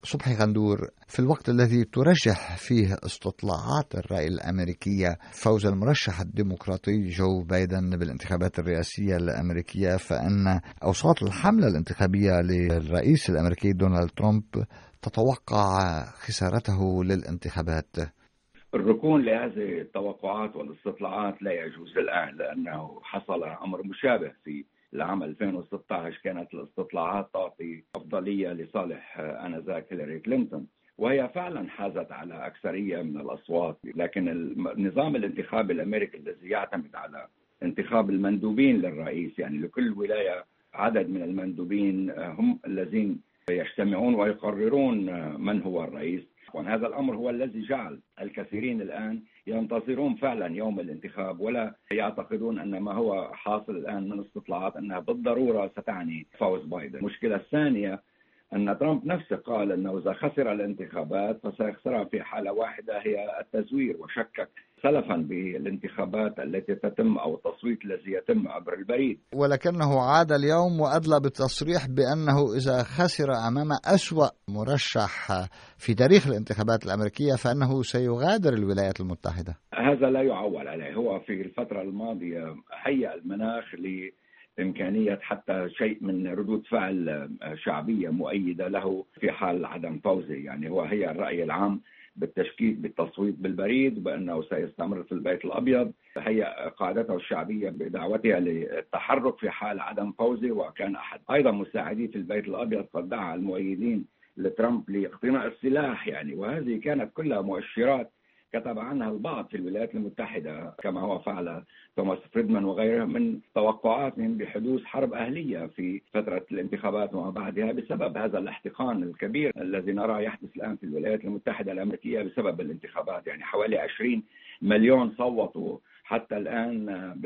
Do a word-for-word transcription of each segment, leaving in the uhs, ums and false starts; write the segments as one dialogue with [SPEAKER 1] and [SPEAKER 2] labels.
[SPEAKER 1] صبحي غندور، في الوقت الذي ترجح فيه استطلاعات الرأي الأمريكية فوز المرشح الديمقراطي جو بايدن بالانتخابات الرئاسية الأمريكية، فإن أوساط الحملة الانتخابية للرئيس الأمريكي دونالد ترامب تتوقع خسارته للانتخابات.
[SPEAKER 2] الركون لهذه التوقعات والاستطلاعات لا يجوز الآن، لأنه حصل أمر مشابه في العام ألفين وستة عشر. كانت الاستطلاعات تعطي أفضلية لصالح آنذاك هيلاري كلينتون، وهي فعلا حازت على أكثرية من الأصوات. لكن النظام الانتخابي الأمريكي الذي يعتمد على انتخاب المندوبين للرئيس، يعني لكل ولاية عدد من المندوبين هم الذين يجتمعون ويقررون من هو الرئيس، وهذا الأمر هو الذي جعل الكثيرين الآن ينتظرون فعلا يوم الانتخاب، ولا يعتقدون أن ما هو حاصل الآن من استطلاعات أنها بالضرورة ستعني فوز بايدن. المشكلة الثانية أن ترامب نفسه قال أنه إذا خسر الانتخابات فسيخسرها في حالة واحدة، هي التزوير، وشكك سلفا بالانتخابات التي تتم أو التصويت الذي يتم عبر البريد.
[SPEAKER 1] ولكنه عاد اليوم وأدلى بالتصريح بأنه إذا خسر أمام أسوأ مرشح في تاريخ الانتخابات الأمريكية فإنه سيغادر الولايات المتحدة.
[SPEAKER 2] هذا لا يعول عليه. هو في الفترة الماضية هيأ المناخ ل إمكانية حتى شيء من ردود فعل شعبية مؤيدة له في حال عدم فوزه. يعني هو هي الرأي العام بالتشكيك بالتصويت بالبريد بأنه سيستمر في البيت الأبيض، هي قاعدته الشعبية بدعوتها للتحرك في حال عدم فوزه. وكان أحد أيضا مساعديه في البيت الأبيض قد دعا المؤيدين لترامب لاقتناء السلاح، يعني وهذه كانت كلها مؤشرات كتب عنها البعض في الولايات المتحدة، كما هو فعل توماس فريدمان وغيره، من توقعاتهم بحدوث حرب أهلية في فترة الانتخابات وما بعدها بسبب هذا الاحتقان الكبير الذي نراه يحدث الآن في الولايات المتحدة الأمريكية بسبب الانتخابات. يعني حوالي عشرين مليون صوتوا حتى الآن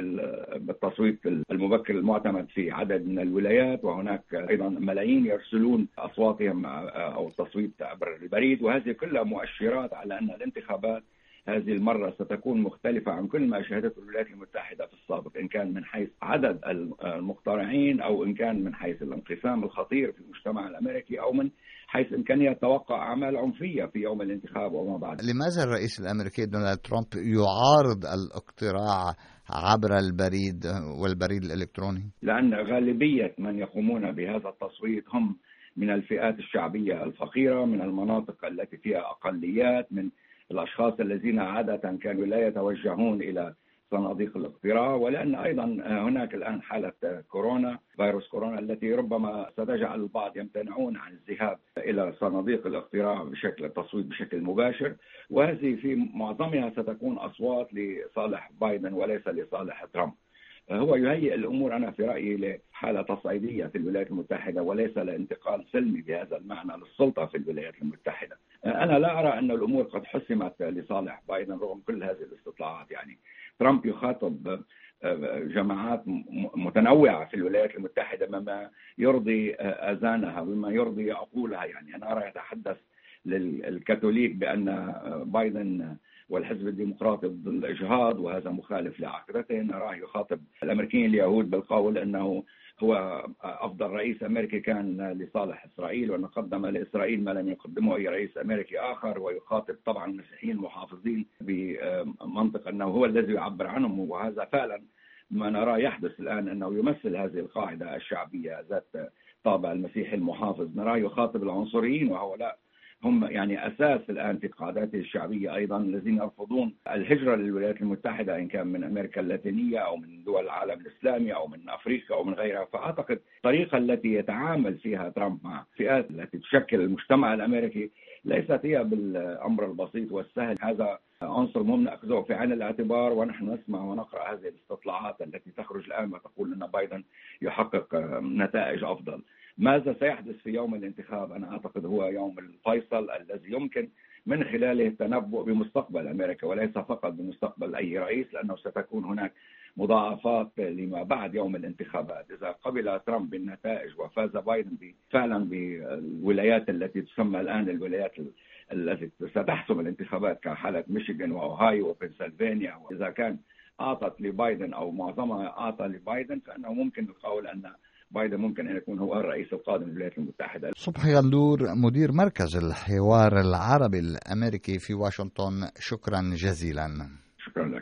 [SPEAKER 2] بالتصويت المبكر المعتمد في عدد من الولايات، وهناك أيضا ملايين يرسلون أصواتهم أو التصويت عبر البريد، وهذه كلها مؤشرات على أن الانتخابات هذه المرة ستكون مختلفة عن كل ما شهدته الولايات المتحدة في السابق، إن كان من حيث عدد المقترعين أو إن كان من حيث الانقسام الخطير في المجتمع الأمريكي أو من حيث إمكانية توقع أعمال عنفية في يوم الانتخاب وما بعد.
[SPEAKER 1] لماذا الرئيس الأمريكي دونالد ترامب يعارض الاقتراع عبر البريد والبريد الإلكتروني؟
[SPEAKER 2] لأن غالبية من يقومون بهذا التصويت هم من الفئات الشعبية الفقيرة، من المناطق التي فيها أقليات، من الأشخاص الذين عادة كانوا لا يتوجهون إلى صناديق الاقتراع، ولأن أيضا هناك الآن حالة كورونا فيروس كورونا التي ربما ستجعل البعض يمتنعون عن الذهاب إلى صناديق الاقتراع بشكل التصويت بشكل مباشر، وهذه في معظمها ستكون أصوات لصالح بايدن وليس لصالح ترامب. هو يهيئ الأمور أنا في رأيي لحالة تصعيدية في الولايات المتحدة وليس لانتقال سلمي بهذا المعنى للسلطة في الولايات المتحدة. أنا لا أرى أن الأمور قد حسمت لصالح بايدن رغم كل هذه الاستطلاعات. يعني ترامب يخاطب جماعات متنوعة في الولايات المتحدة مما يرضي أذانها وما يرضي عقولها. يعني أنا أرى يتحدث للكاثوليك بأن بايدن والحزب الديمقراطي ضد الإجهاض وهذا مخالف لعقيدته. نراه يخاطب الأمريكيين اليهود بالقول أنه هو أفضل رئيس أمريكي كان لصالح إسرائيل وأن قدم لإسرائيل ما لم يقدمه أي رئيس أمريكي آخر، ويخاطب طبعا المسيحيين المحافظين بمنطق أنه هو الذي يعبر عنهم، وهذا فعلا ما نراه يحدث الآن، أنه يمثل هذه القاعدة الشعبية ذات طابع المسيحي المحافظ. نراه يخاطب العنصريين وهؤلاء هم يعني أساس الآن في قاعداته الشعبية أيضا الذين يرفضون الهجرة للولايات المتحدة إن كان من أمريكا اللاتينية أو من دول العالم الإسلامي أو من أفريقيا أو من غيرها. فأعتقد الطريقة التي يتعامل فيها ترامب مع فئات التي تشكل المجتمع الأمريكي ليست هي بالأمر البسيط والسهل. هذا عنصر مهم نأخذه في عين الاعتبار، ونحن نسمع ونقرأ هذه الاستطلاعات التي تخرج الآن وتقول أن بايدن يحقق نتائج أفضل. ماذا سيحدث في يوم الانتخاب؟ أنا أعتقد هو يوم الفيصل الذي يمكن من خلاله التنبؤ بمستقبل أمريكا وليس فقط بمستقبل أي رئيس، لأنه ستكون هناك مضاعفات لما بعد يوم الانتخابات. إذا قبل ترامب بالنتائج وفاز بايدن فعلا بالولايات التي تسمى الآن الولايات التي ستحسم الانتخابات كحالة ميشيغان وأوهايو وبنسلفانيا، وإذا كان أعطت لبايدن أو معظمها أعطى لبايدن، فإنه ممكن القول أن بايدن ممكن أن يكون هو الرئيس القادم للولايات المتحدة.
[SPEAKER 1] صبحي غندور، مدير مركز الحوار العربي الأمريكي في واشنطن، شكرا جزيلا.
[SPEAKER 2] شكرا لك.